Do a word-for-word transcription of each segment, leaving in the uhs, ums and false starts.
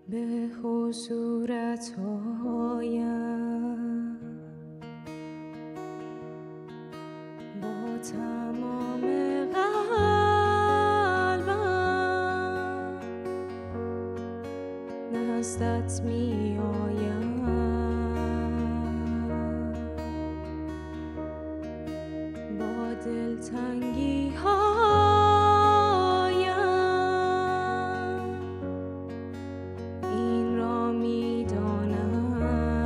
به حضورت آیم با تمام قلبم، نزدت می آیم با دلتنگی هایم، این را می دانم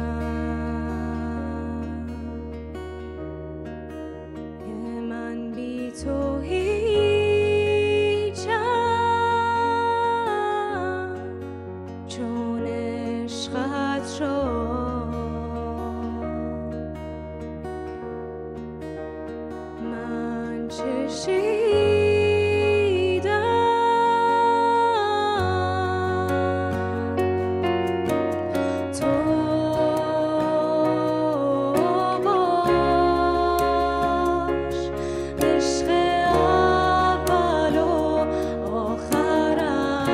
که من بی تو هیچم، چون عشقت شد من چشیدم تو باش، عشق اول و آخرم،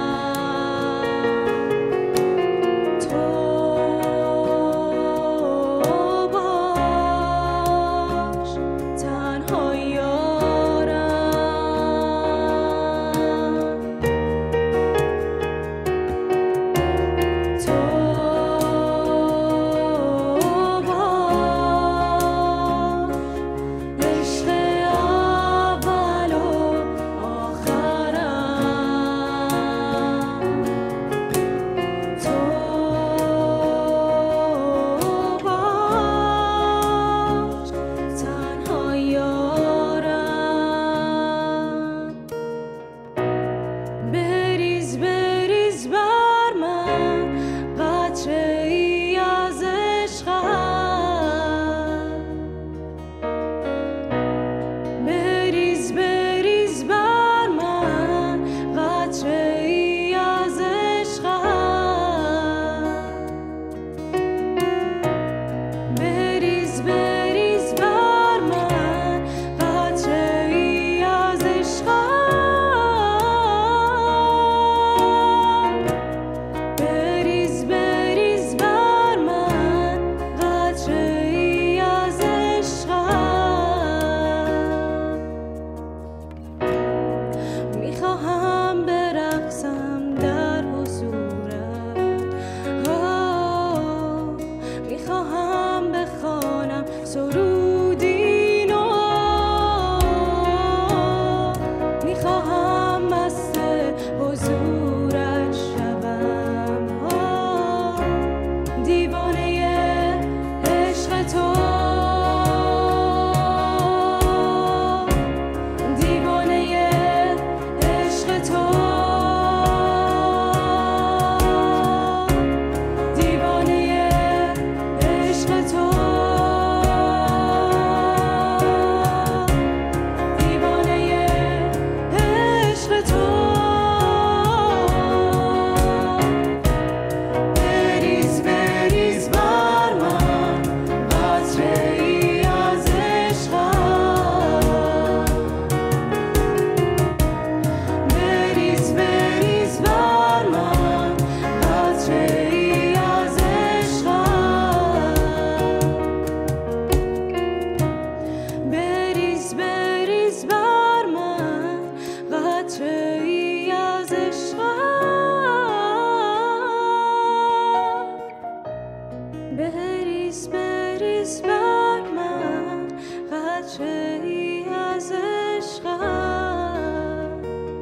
تو باش تنها یارم، تو باش، عشق اول و آخرم، تو باش تنها یارم. بریز بریز بر من قطره ای از عشقت، بریز بریز بر من قطره ای از عشقت، بریز بریز بر من قطره ای از عشقت، بریز بریز بر من قطره ای از عشقت. میخواهم برقصم در حضورت، آه، میخواهم بخوانم سرودی نو، میخواهم مست حضورت شوم، آه، دیوانه عشق تو، دیوانه عشق تو، دیوانه عشق تو، دیوانه عشق تو. بریز بریز بر من قطره ای از عشقت، بریز بریز بر من قطره ای از عشقت، بریز بریز بر من قطره ای از عشقت، بریز بریز بر من قطره ای از عشقت.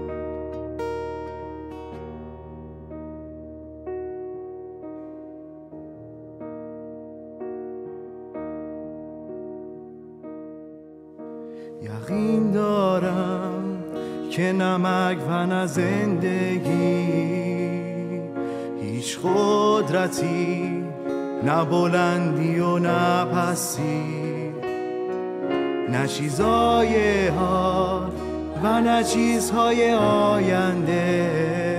یقین دارم که نمک و نه زندگی، هیچ قدرتی، نه بلندی و نه پستی، نه چیزای حال و نه چیزهای آینده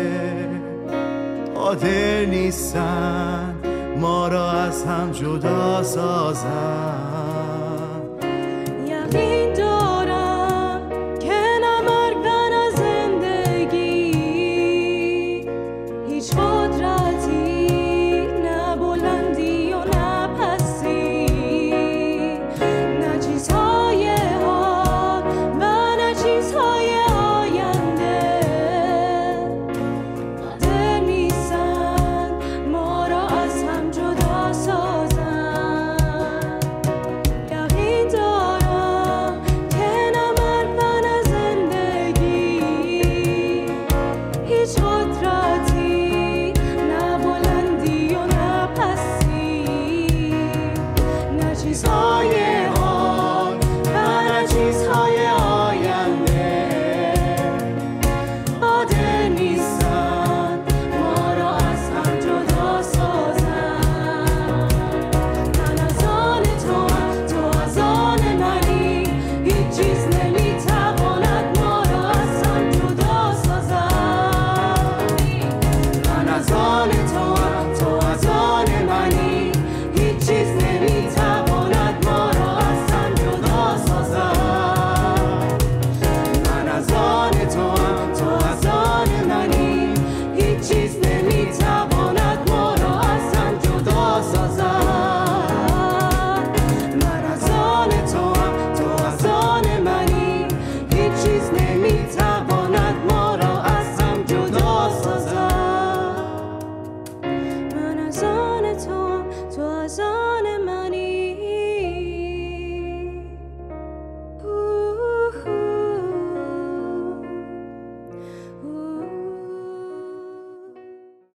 قادر نیستن ما را از هم جدا سازن. یقین